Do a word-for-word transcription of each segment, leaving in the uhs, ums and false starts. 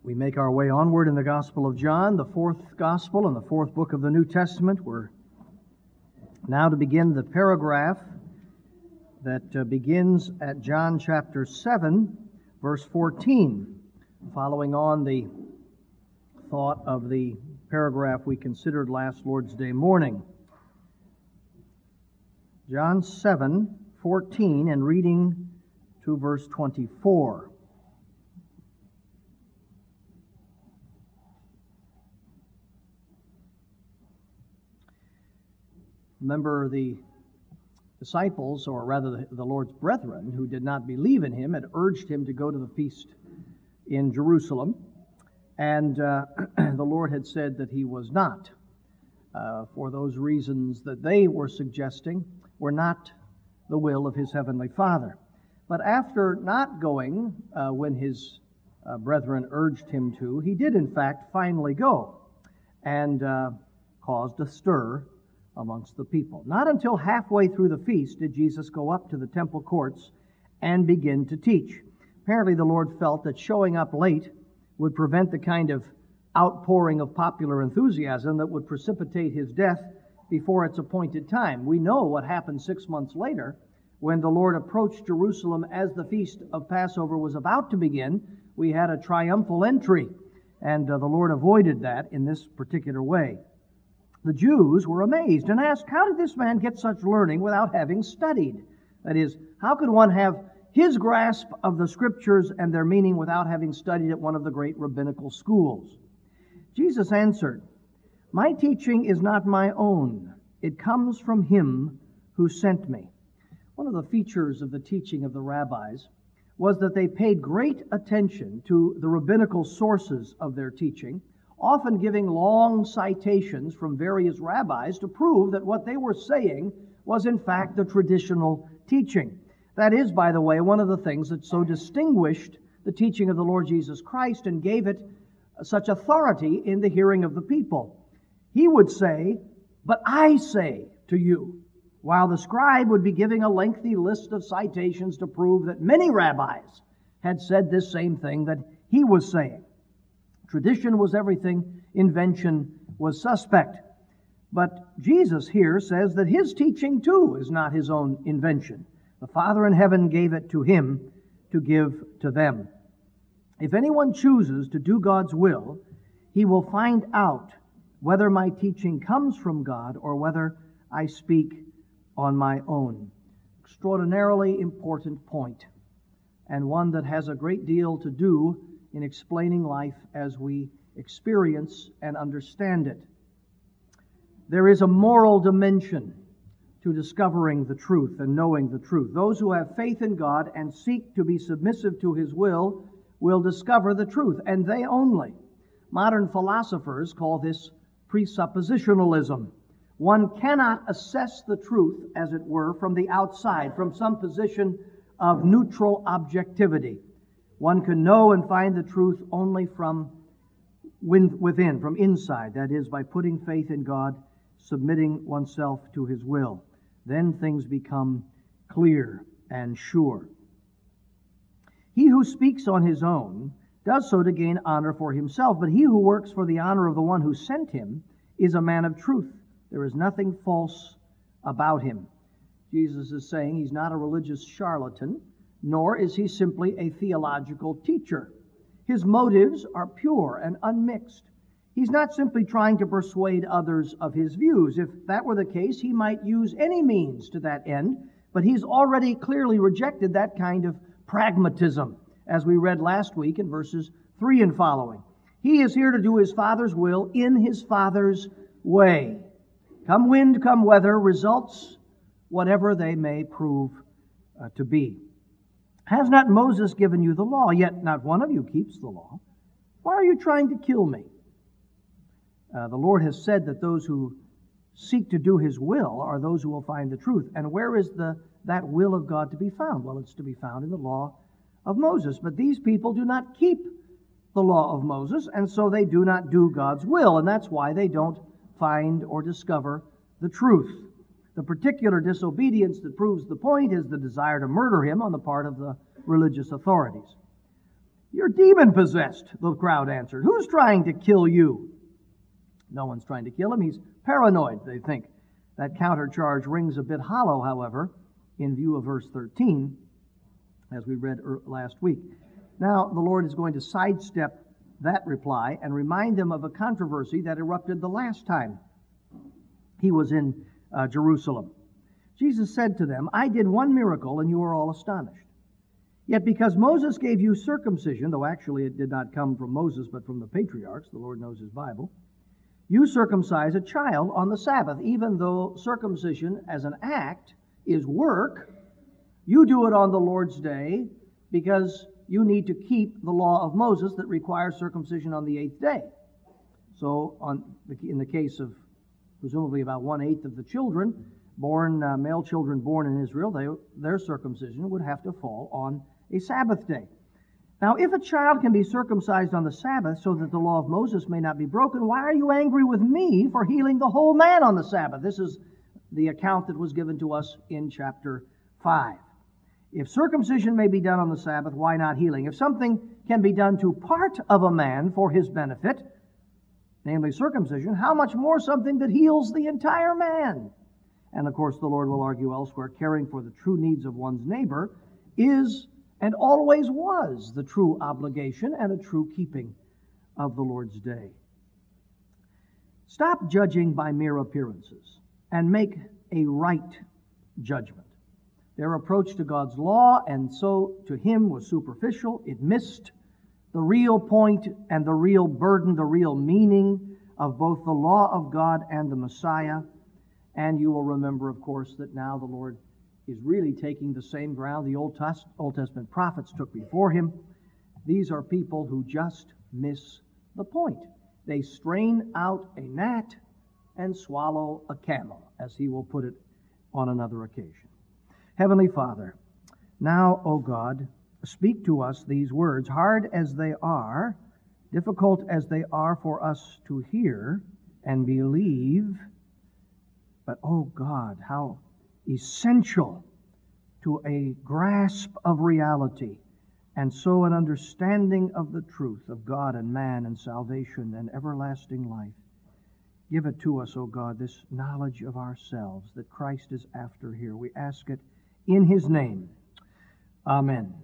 We make our way onward in the Gospel of John, the fourth Gospel and the fourth book of the New Testament. We're now to begin the paragraph that uh, begins at John chapter seven, verse fourteen, following on the thought of the paragraph we considered last Lord's Day morning. John seven, fourteen, and reading to verse twenty-four. Remember, the disciples, or rather the, the Lord's brethren, who did not believe in him, had urged him to go to the feast in Jerusalem. And uh, the Lord had said that he was not, uh, for those reasons that they were suggesting were not the will of his heavenly Father. But after not going uh, when his uh, brethren urged him to, he did in fact finally go, and uh, caused a stir amongst the people. Not until halfway through the feast did Jesus go up to the temple courts and begin to teach. Apparently the Lord felt that showing up late would prevent the kind of outpouring of popular enthusiasm that would precipitate his death before its appointed time. We know what happened six months later when the Lord approached Jerusalem as the feast of Passover was about to begin. We had a triumphal entry, and uh, the Lord avoided that in this particular way. The Jews were amazed and asked, how did this man get such learning without having studied? That is, how could one have his grasp of the Scriptures and their meaning without having studied at one of the great rabbinical schools? Jesus answered, my teaching is not my own. It comes from him who sent me. One of the features of the teaching of the rabbis was that they paid great attention to the rabbinical sources of their teaching, often giving long citations from various rabbis to prove that what they were saying was in fact the traditional teaching. That is, by the way, one of the things that so distinguished the teaching of the Lord Jesus Christ and gave it such authority in the hearing of the people. He would say, but I say to you, while the scribe would be giving a lengthy list of citations to prove that many rabbis had said this same thing that he was saying. Tradition was everything, invention was suspect. But Jesus here says that his teaching too is not his own invention. The Father in heaven gave it to him to give to them. If anyone chooses to do God's will, he will find out whether my teaching comes from God or whether I speak on my own. Extraordinarily important point, and one that has a great deal to do in explaining life as we experience and understand it. There is a moral dimension to discovering the truth and knowing the truth. Those who have faith in God and seek to be submissive to his will will discover the truth, and they only. Modern philosophers call this presuppositionalism. One cannot assess the truth, as it were, from the outside, from some position of neutral objectivity. One can know and find the truth only from within, from inside. That is, by putting faith in God, submitting oneself to his will. Then things become clear and sure. He who speaks on his own does so to gain honor for himself, but he who works for the honor of the one who sent him is a man of truth. There is nothing false about him. Jesus is saying he's not a religious charlatan, nor is he simply a theological teacher. His motives are pure and unmixed. He's not simply trying to persuade others of his views. If that were the case, he might use any means to that end, but he's already clearly rejected that kind of pragmatism, as we read last week in verses three and following. He is here to do his Father's will in his Father's way. Come wind, come weather, results whatever they may prove uh, to be. Has not Moses given you the law? Yet not one of you keeps the law. Why are you trying to kill me? Uh, the Lord has said that those who seek to do his will are those who will find the truth. And where is the that will of God to be found? Well, it's to be found in the law of Moses. But these people do not keep the law of Moses, and so they do not do God's will. And that's why they don't find or discover the truth. The particular disobedience that proves the point is the desire to murder him on the part of the religious authorities. "You're demon-possessed," the crowd answered. "Who's trying to kill you?" No one's trying to kill him. He's paranoid, they think. That countercharge rings a bit hollow, however, in view of verse thirteen, as we read last week. Now, the Lord is going to sidestep that reply and remind them of a controversy that erupted the last time he was in uh, Jerusalem. Jesus said to them, "I did one miracle, and you are all astonished. Yet because Moses gave you circumcision," though actually it did not come from Moses, but from the patriarchs, the Lord knows his Bible, "you circumcise a child on the Sabbath." Even though circumcision as an act is work, you do it on the Lord's day because you need to keep the law of Moses that requires circumcision on the eighth day. So on the, in the case of presumably about one-eighth of the children, born uh, male children born in Israel, they, their circumcision would have to fall on a Sabbath day. Now, if a child can be circumcised on the Sabbath so that the law of Moses may not be broken, why are you angry with me for healing the whole man on the Sabbath? This is the account that was given to us in chapter five. If circumcision may be done on the Sabbath, why not healing? If something can be done to part of a man for his benefit, namely circumcision, how much more something that heals the entire man? And of course, the Lord will argue elsewhere, caring for the true needs of one's neighbor is and always was the true obligation and a true keeping of the Lord's day. Stop judging by mere appearances and make a right judgment. Their approach to God's law, and so to him, was superficial. It missed the real point and the real burden, the real meaning of both the law of God and the Messiah. And you will remember, of course, that now the Lord is really taking the same ground the Old Testament prophets took before him. These are people who just miss the point. They strain out a gnat and swallow a camel, as he will put it on another occasion. Heavenly Father, now, O God, speak to us these words, hard as they are, difficult as they are for us to hear and believe, but, oh God, how essential to a grasp of reality, and so an understanding of the truth of God and man and salvation and everlasting life. Give it to us, O God, this knowledge of ourselves that Christ is after here. We ask it in his name. Amen.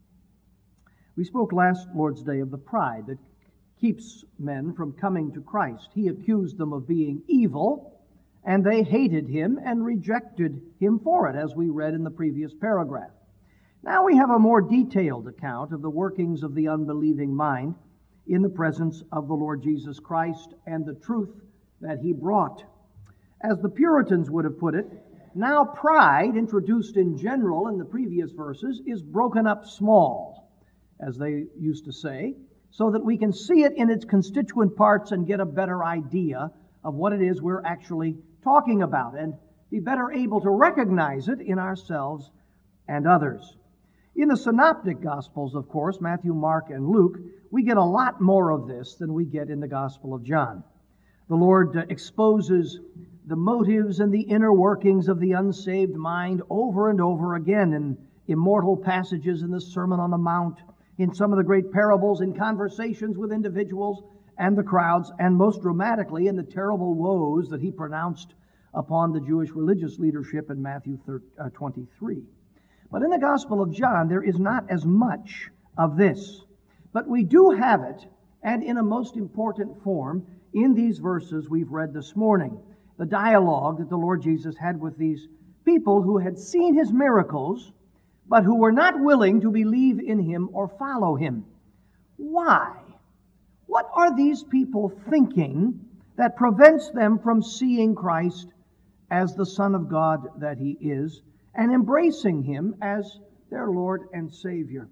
We spoke last Lord's Day of the pride that keeps men from coming to Christ. He accused them of being evil, and they hated him and rejected him for it, as we read in the previous paragraph. Now we have a more detailed account of the workings of the unbelieving mind in the presence of the Lord Jesus Christ and the truth that he brought. As the Puritans would have put it, now pride, introduced in general in the previous verses, is broken up small, as they used to say, so that we can see it in its constituent parts and get a better idea of what it is we're actually talking about, and be better able to recognize it in ourselves and others. In the Synoptic Gospels, of course, Matthew, Mark, and Luke, we get a lot more of this than we get in the Gospel of John. The Lord uh, exposes the motives and the inner workings of the unsaved mind over and over again in immortal passages in the Sermon on the Mount, in some of the great parables, in conversations with individuals and the crowds, and most dramatically in the terrible woes that he pronounced upon the Jewish religious leadership in Matthew twenty-three. But in the Gospel of John, there is not as much of this. But we do have it, and in a most important form, in these verses we've read this morning. The dialogue that the Lord Jesus had with these people who had seen his miracles, but who were not willing to believe in him or follow him. Why? What are these people thinking that prevents them from seeing Christ as the Son of God that he is, and embracing him as their Lord and Savior?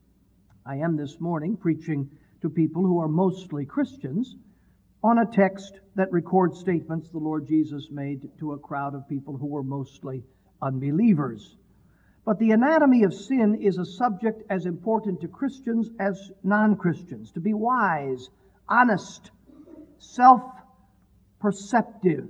I am this morning preaching to people who are mostly Christians on a text that records statements the Lord Jesus made to a crowd of people who were mostly unbelievers. But the anatomy of sin is a subject as important to Christians as non-Christians. To be wise, honest, self-perceptive,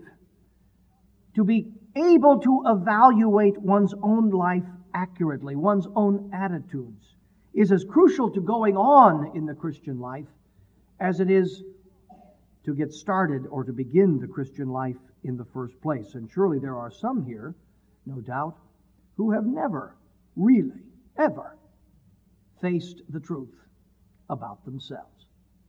to be able to evaluate one's own life accurately, one's own attitudes, is as crucial to going on in the Christian life as it is to get started or to begin the Christian life in the first place. And surely there are some here, no doubt, who have never really, ever faced the truth about themselves.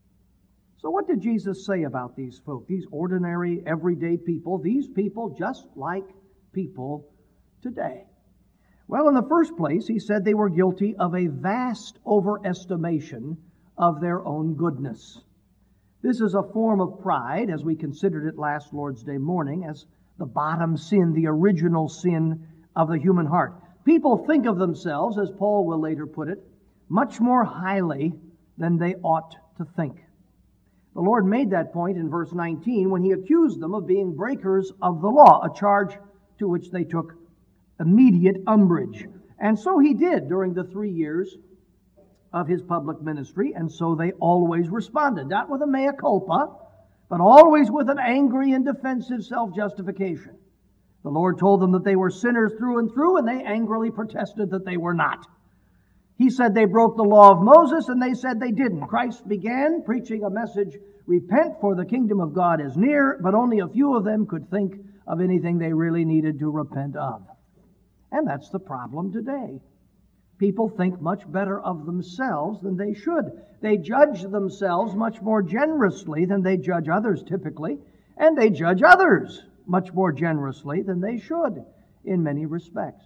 So what did Jesus say about these folk, these ordinary, everyday people, these people just like people today? Well, in the first place, he said they were guilty of a vast overestimation of their own goodness. This is a form of pride, as we considered it last Lord's Day morning, as the bottom sin, the original sin of the human heart. People think of themselves, as Paul will later put it, much more highly than they ought to think. The Lord made that point in verse nineteen when he accused them of being breakers of the law, a charge to which they took immediate umbrage. And so he did during the three years of his public ministry, and so they always responded, not with a mea culpa, but always with an angry and defensive self-justification. The Lord told them that they were sinners through and through, and they angrily protested that they were not. He said they broke the law of Moses, and they said they didn't. Christ began preaching a message, repent, for the kingdom of God is near, but only a few of them could think of anything they really needed to repent of. And that's the problem today. People think much better of themselves than they should. They judge themselves much more generously than they judge others typically, and they judge others much more generously than they should in many respects.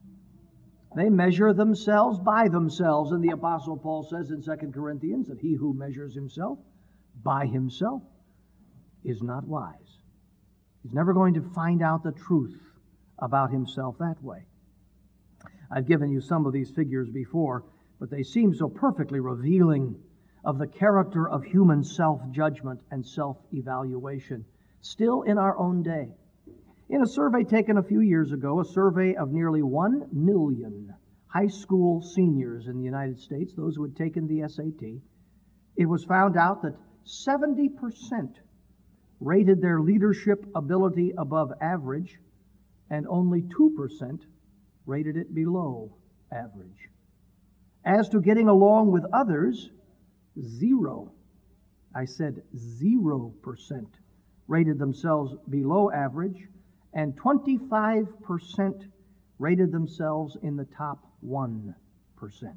They measure themselves by themselves, and the Apostle Paul says in Second Corinthians that he who measures himself by himself is not wise. He's never going to find out the truth about himself that way. I've given you some of these figures before, but they seem so perfectly revealing of the character of human self-judgment and self-evaluation, still in our own day. In a survey taken a few years ago, a survey of nearly one million high school seniors in the United States, those who had taken the S A T, it was found out that seventy percent rated their leadership ability above average, and only two percent rated it below average. As to getting along with others, zero, I said zero percent rated themselves below average, and twenty-five percent rated themselves in the top one percent.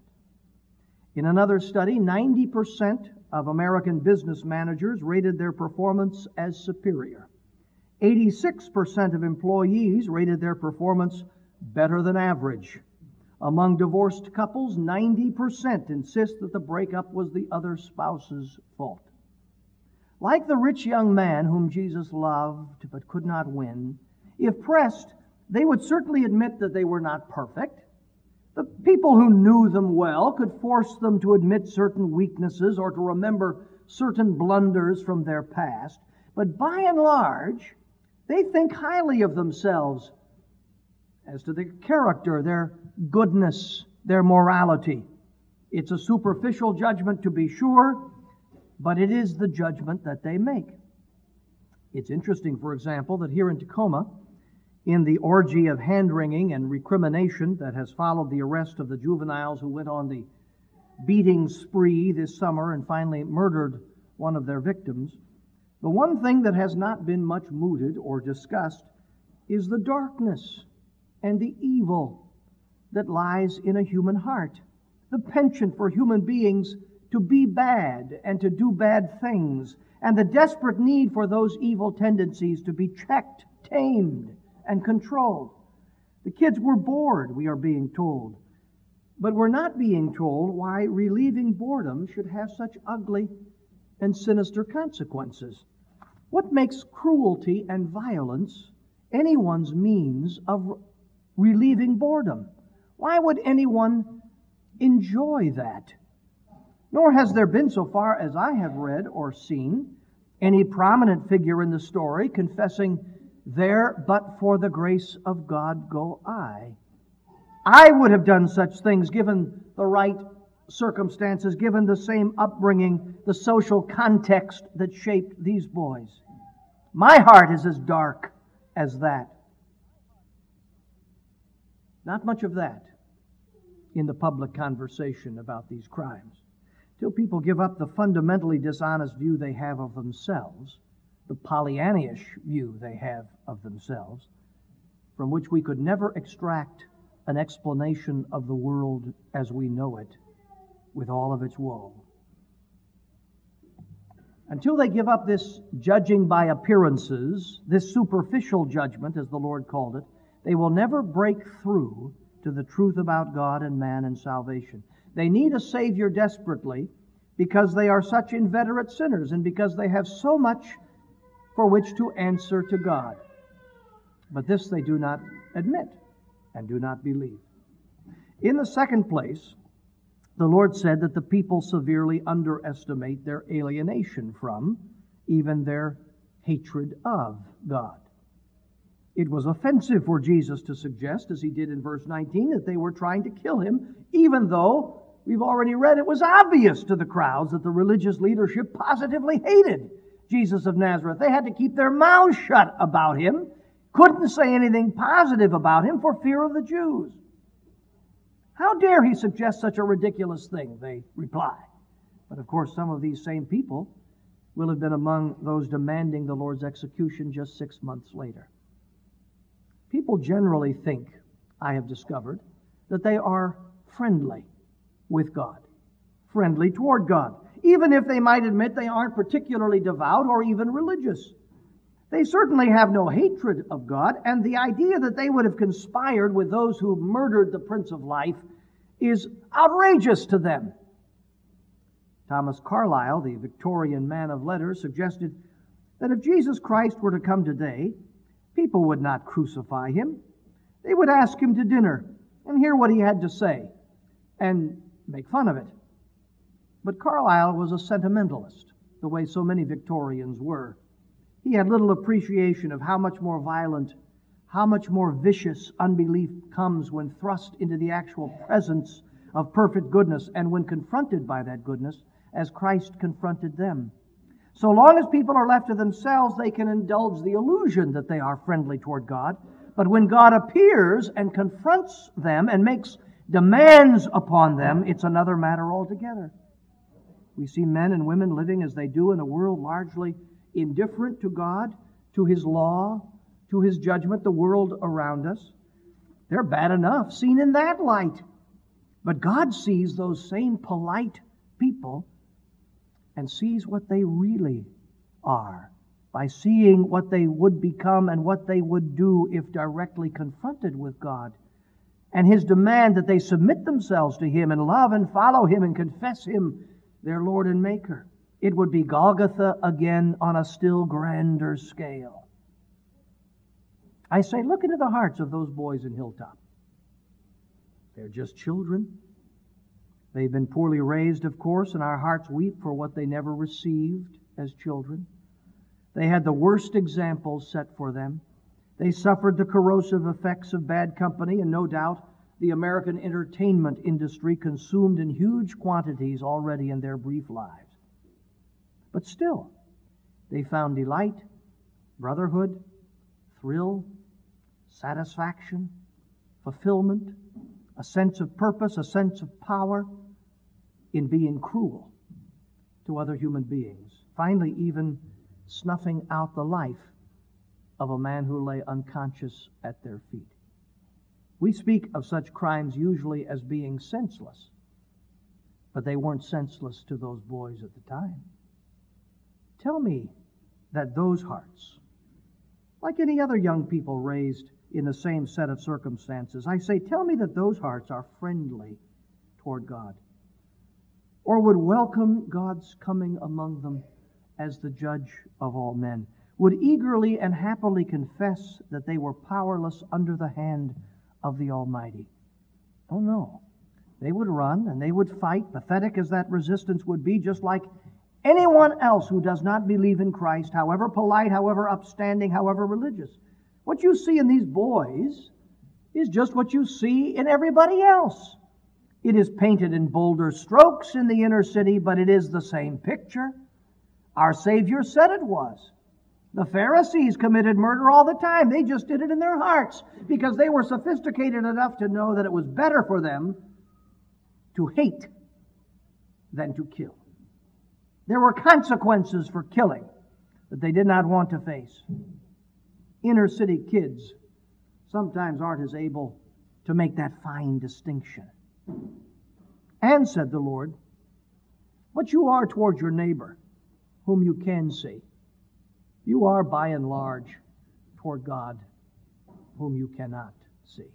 In another study, ninety percent of American business managers rated their performance as superior. eighty-six percent of employees rated their performance better than average. Among divorced couples, ninety percent insist that the breakup was the other spouse's fault. Like the rich young man whom Jesus loved but could not win, if pressed, they would certainly admit that they were not perfect. The people who knew them well could force them to admit certain weaknesses or to remember certain blunders from their past. But by and large, they think highly of themselves as to their character, their goodness, their morality. It's a superficial judgment, to be sure, but it is the judgment that they make. It's interesting, for example, that here in Tacoma, in the orgy of hand-wringing and recrimination that has followed the arrest of the juveniles who went on the beating spree this summer and finally murdered one of their victims, the one thing that has not been much mooted or discussed is the darkness and the evil that lies in a human heart, the penchant for human beings to be bad and to do bad things, and the desperate need for those evil tendencies to be checked, tamed, and controlled. The kids were bored, we are being told, but we're not being told why relieving boredom should have such ugly and sinister consequences. What makes cruelty and violence anyone's means of relieving boredom? Why would anyone enjoy that? Nor has there been, so far as I have read or seen, any prominent figure in the story confessing, "There, but for the grace of God go I." I would have done such things given the right circumstances, given the same upbringing, the social context that shaped these boys. My heart is as dark as that. Not much of that in the public conversation about these crimes. Till people give up the fundamentally dishonest view they have of themselves, the Pollyannish view they have of themselves, from which we could never extract an explanation of the world as we know it, with all of its woe. Until they give up this judging by appearances, this superficial judgment, as the Lord called it, they will never break through to the truth about God and man and salvation. They need a Savior desperately because they are such inveterate sinners and because they have so much for which to answer to God. But this they do not admit and do not believe. In the second place, the Lord said that the people severely underestimate their alienation from, even their hatred of, God. It was offensive for Jesus to suggest, as he did in verse nineteen, that they were trying to kill him, even though we've already read it was obvious to the crowds that the religious leadership positively hated Jesus of Nazareth. They had to keep their mouths shut about him, couldn't say anything positive about him for fear of the Jews. How dare he suggest such a ridiculous thing, they reply. But of course, some of these same people will have been among those demanding the Lord's execution just six months later. People generally think, I have discovered, that they are friendly with God, friendly toward God, even if they might admit they aren't particularly devout or even religious. They certainly have no hatred of God, and the idea that they would have conspired with those who murdered the Prince of Life is outrageous to them. Thomas Carlyle, the Victorian man of letters, suggested that if Jesus Christ were to come today, people would not crucify him. They would ask him to dinner and hear what he had to say and make fun of it. But Carlyle was a sentimentalist, the way so many Victorians were. He had little appreciation of how much more violent, how much more vicious unbelief comes when thrust into the actual presence of perfect goodness and when confronted by that goodness as Christ confronted them. So long as people are left to themselves, they can indulge the illusion that they are friendly toward God. But when God appears and confronts them and makes demands upon them, it's another matter altogether. We see men and women living as they do in a world largely indifferent to God, to His law, to His judgment, the world around us. They're bad enough, seen in that light. But God sees those same polite people and sees what they really are by seeing what they would become and what they would do if directly confronted with God. And His demand that they submit themselves to Him and love and follow Him and confess Him their Lord and Maker. It would be Golgotha again on a still grander scale. I say, look into the hearts of those boys in Hilltop. They're just children. They've been poorly raised, of course, and our hearts weep for what they never received as children. They had the worst examples set for them. They suffered the corrosive effects of bad company, and no doubt the American entertainment industry consumed in huge quantities already in their brief lives. But still, they found delight, brotherhood, thrill, satisfaction, fulfillment, a sense of purpose, a sense of power in being cruel to other human beings. Finally, even snuffing out the life of a man who lay unconscious at their feet. We speak of such crimes usually as being senseless, but they weren't senseless to those boys at the time. Tell me that those hearts, like any other young people raised in the same set of circumstances, I say, tell me that those hearts are friendly toward God, or would welcome God's coming among them as the judge of all men, would eagerly and happily confess that they were powerless under the hand of the Almighty. Oh no. They would run and they would fight, pathetic as that resistance would be, just like anyone else who does not believe in Christ, however polite, however upstanding, however religious. What you see in these boys is just what you see in everybody else. It is painted in bolder strokes in the inner city, but it is the same picture. Our Savior said it was. The Pharisees committed murder all the time. They just did it in their hearts because they were sophisticated enough to know that it was better for them to hate than to kill. There were consequences for killing that they did not want to face. Inner city kids sometimes aren't as able to make that fine distinction. And, said the Lord, what you are toward your neighbor, whom you can see, you are by and large toward God, whom you cannot see.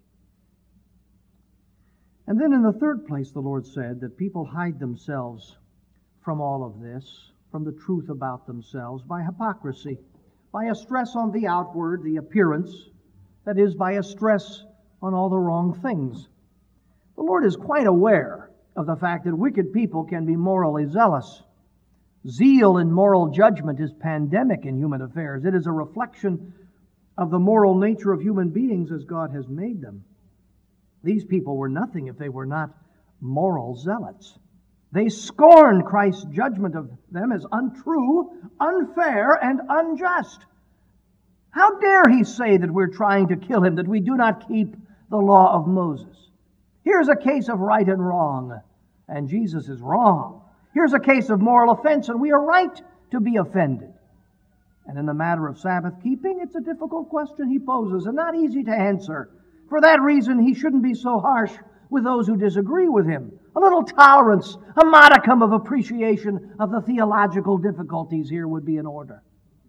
And then in the third place, the Lord said that people hide themselves from all of this, from the truth about themselves, by hypocrisy, by a stress on the outward, the appearance, that is, by a stress on all the wrong things. The Lord is quite aware of the fact that wicked people can be morally zealous. Zeal in moral judgment is pandemic in human affairs. It is a reflection of the moral nature of human beings as God has made them. These people were nothing if they were not moral zealots. They scorned Christ's judgment of them as untrue, unfair, and unjust. How dare he say that we're trying to kill him, that we do not keep the law of Moses? Here's a case of right and wrong, and Jesus is wrong. Here's a case of moral offense, and we are right to be offended. And in the matter of Sabbath keeping, it's a difficult question he poses, and not easy to answer. For that reason, he shouldn't be so harsh with those who disagree with him. A little tolerance, a modicum of appreciation of the theological difficulties here would be in order.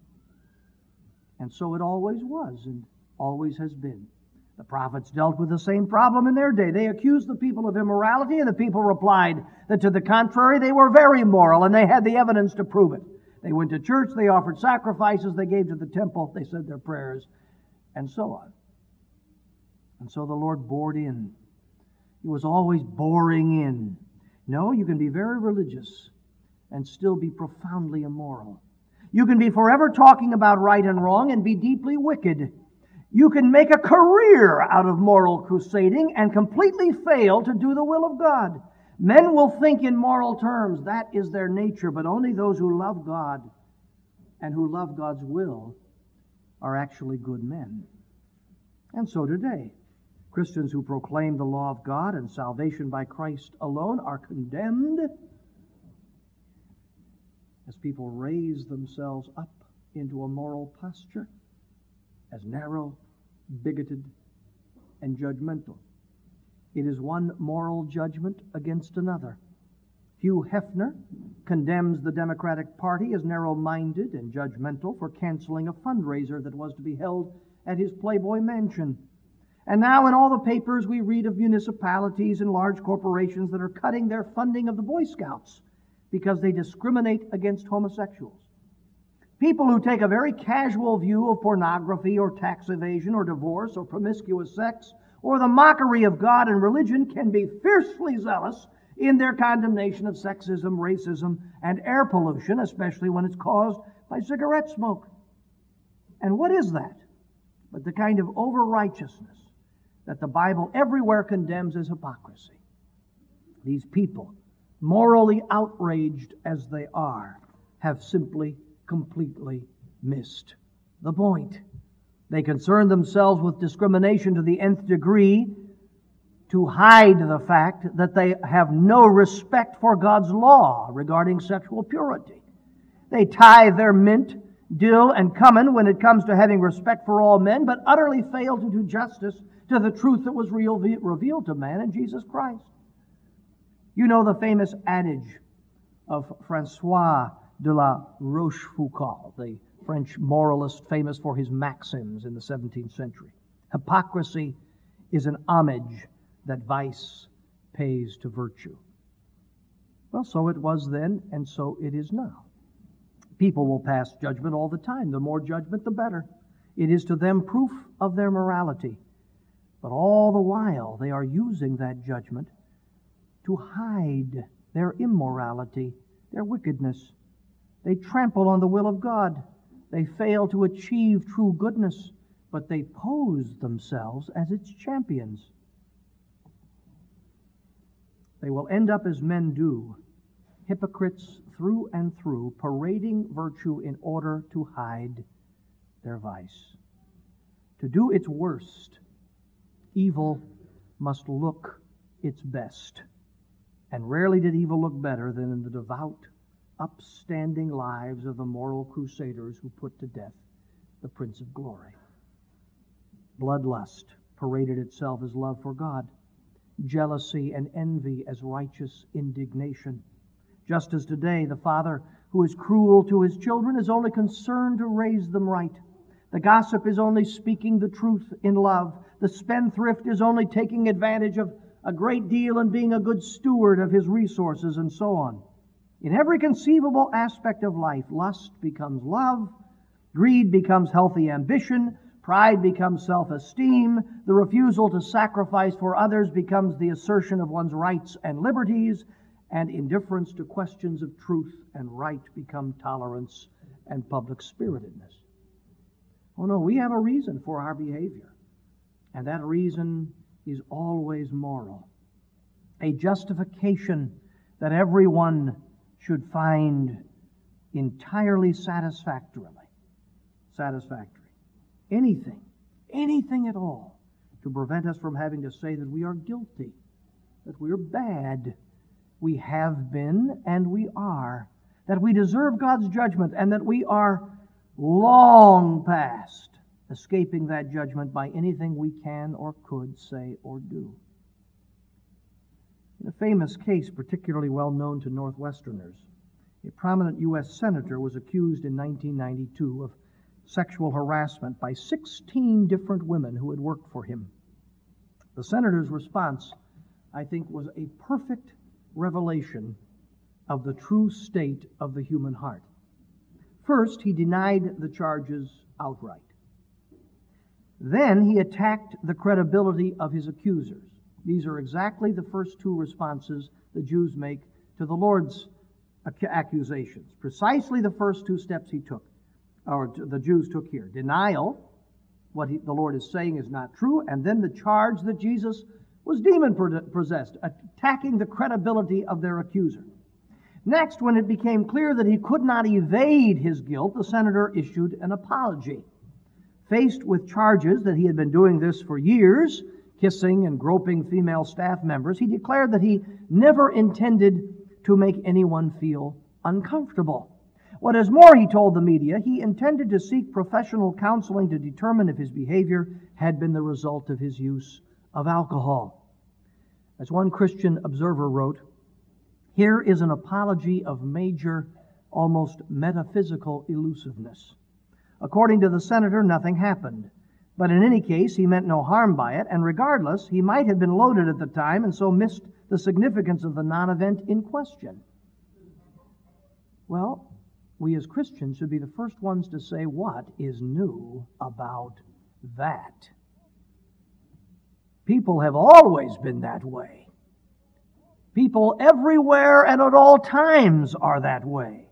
And so it always was and always has been. The prophets dealt with the same problem in their day. They accused the people of immorality, and the people replied that to the contrary, they were very moral, and they had the evidence to prove it. They went to church, they offered sacrifices, they gave to the temple, they said their prayers, and so on. And so the Lord bored in. He was always boring in. No, you can be very religious and still be profoundly immoral. You can be forever talking about right and wrong and be deeply wicked. You can make a career out of moral crusading and completely fail to do the will of God. Men will think in moral terms. That is their nature, but only those who love God and who love God's will are actually good men. And so today, Christians who proclaim the law of God and salvation by Christ alone are condemned as people raise themselves up into a moral posture as narrow, bigoted, and judgmental. It is one moral judgment against another. Hugh Hefner condemns the Democratic Party as narrow-minded and judgmental for canceling a fundraiser that was to be held at his Playboy mansion. And now in all the papers we read of municipalities and large corporations that are cutting their funding of the Boy Scouts because they discriminate against homosexuals. People who take a very casual view of pornography or tax evasion or divorce or promiscuous sex or the mockery of God and religion can be fiercely zealous in their condemnation of sexism, racism, and air pollution, especially when it's caused by cigarette smoke. And what is that but the kind of over-righteousness that the Bible everywhere condemns as hypocrisy? These people, morally outraged as they are, have simply, completely missed the point. They concern themselves with discrimination to the nth degree to hide the fact that they have no respect for God's law regarding sexual purity. They tithe their mint, dill, and cumin when it comes to having respect for all men, but utterly fail to do justice to the truth that was real, revealed to man in Jesus Christ. You know the famous adage of Francois de la Rochefoucauld, the French moralist famous for his maxims in the seventeenth century. Hypocrisy is an homage that vice pays to virtue. Well, so it was then, and so it is now. People will pass judgment all the time. The more judgment, the better. It is to them proof of their morality. But all the while, they are using that judgment to hide their immorality, their wickedness. They trample on the will of God. They fail to achieve true goodness, but they pose themselves as its champions. They will end up as men do, hypocrites through and through, parading virtue in order to hide their vice. To do its worst, evil must look its best. And rarely did evil look better than in the devout, upstanding lives of the moral crusaders who put to death the Prince of Glory. Bloodlust paraded itself as love for God, jealousy and envy as righteous indignation. Just as today the father who is cruel to his children is only concerned to raise them right. The gossip is only speaking the truth in love. The spendthrift is only taking advantage of a great deal and being a good steward of his resources, and so on. In every conceivable aspect of life, lust becomes love, greed becomes healthy ambition, pride becomes self-esteem, the refusal to sacrifice for others becomes the assertion of one's rights and liberties, and indifference to questions of truth and right become tolerance and public spiritedness. Oh no, we have a reason for our behavior, and that reason is always moral. A justification that everyone should find entirely satisfactorily. Satisfactory. Anything, anything at all, to prevent us from having to say that we are guilty, that we are bad, we have been and we are, that we deserve God's judgment, and that we are long past escaping that judgment by anything we can or could say or do. In a famous case particularly well known to Northwesterners, a prominent U S senator was accused in nineteen ninety-two of sexual harassment by sixteen different women who had worked for him. The senator's response, I think, was a perfect revelation of the true state of the human heart. First, he denied the charges outright. Then he attacked the credibility of his accusers. These are exactly the first two responses the Jews make to the Lord's accusations. Precisely the first two steps he took, or the Jews took here. Denial, what he, the Lord is saying is not true, and then the charge that Jesus was demon-possessed, attacking the credibility of their accuser. Next, when it became clear that he could not evade his guilt, the senator issued an apology. Faced with charges that he had been doing this for years, kissing and groping female staff members, he declared that he never intended to make anyone feel uncomfortable. What is more, he told the media, he intended to seek professional counseling to determine if his behavior had been the result of his use of alcohol. As one Christian observer wrote, "Here is an apology of major, almost metaphysical elusiveness. According to the senator, nothing happened. But in any case, he meant no harm by it, and regardless, he might have been loaded at the time and so missed the significance of the non-event in question." Well, we as Christians should be the first ones to say, what is new about that? People have always been that way. People everywhere and at all times are that way.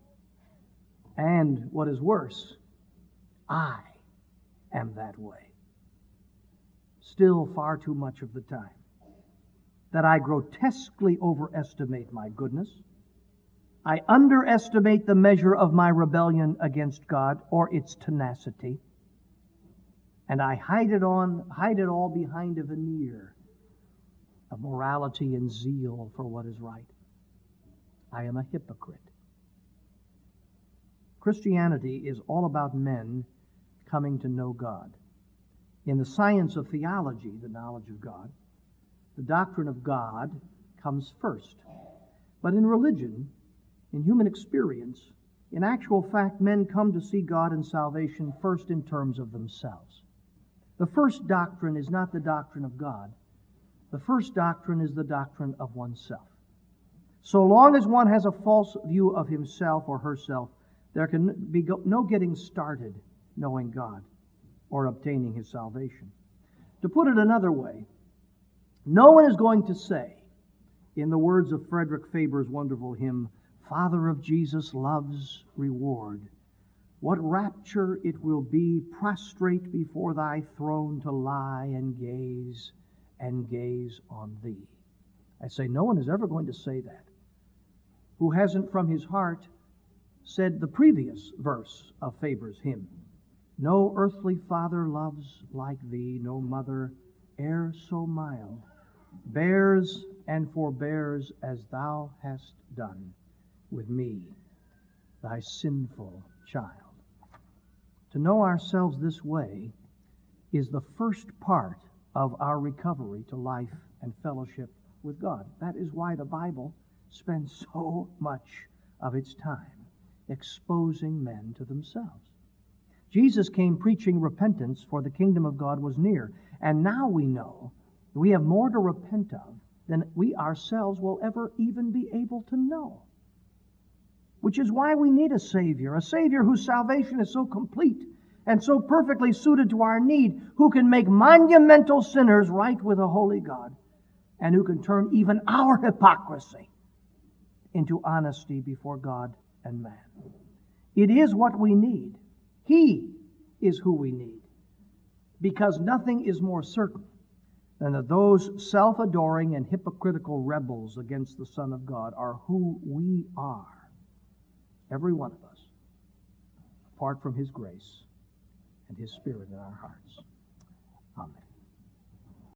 And what is worse, I am that way. Still far too much of the time. That I grotesquely overestimate my goodness. I underestimate the measure of my rebellion against God or its tenacity. And I hide it on, hide it all behind a veneer of morality and zeal for what is right. I am a hypocrite. Christianity is all about men coming to know God. In the science of theology, the knowledge of God, the doctrine of God comes first. But in religion, in human experience, in actual fact, men come to see God and salvation first in terms of themselves. The first doctrine is not the doctrine of God. The first doctrine is the doctrine of oneself. So long as one has a false view of himself or herself, there can be no getting started knowing God or obtaining His salvation. To put it another way, no one is going to say, in the words of Frederick Faber's wonderful hymn, "Father of Jesus, love's reward, what rapture it will be prostrate before Thy throne to lie and gaze and gaze on Thee." I say no one is ever going to say that who hasn't from his heart said the previous verse of Faber's hymn. "No earthly father loves like Thee, no mother e'er so mild, bears and forbears as thou hast done with me, thy sinful child. To know ourselves this way is the first part of our recovery to life and fellowship with God. That is why the Bible spends so much of its time exposing men to themselves. Jesus came preaching repentance, for the kingdom of God was near. And now we know we have more to repent of than we ourselves will ever even be able to know. Which is why we need a Savior, a Savior whose salvation is so complete and so perfectly suited to our need, who can make monumental sinners right with a holy God, and who can turn even our hypocrisy into honesty before God and man. It is what we need. He is who we need, because nothing is more certain than that those self-adoring and hypocritical rebels against the Son of God are who we are, every one of us, apart from His grace and His Spirit in our hearts.